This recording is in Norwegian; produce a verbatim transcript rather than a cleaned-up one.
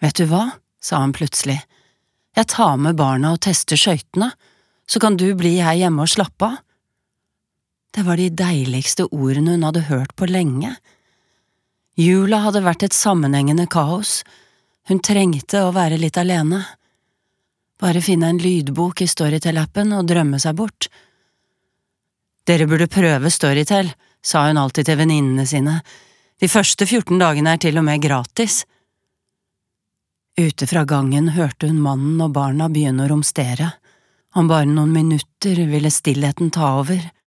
Vet du hva, sa han plutselig, jeg tar med barna og tester skøytene, så kan du bli her hjemme og slappe av. Det var de deiligste ordene hun hadde hørt på lenge. Jula hadde vært et sammenhengende kaos, hun trengte å være litt alene. Bare finne en lydbok i Storytel-appen og drømme seg bort. Dere burde prøve Storytel, sa hun alltid til venninnene sine. De første fjorten dagene er til og med gratis. Ute fra gangen hørte hun mannen og barna begynne å romstere. Om bare noen minutter ville stillheten ta over.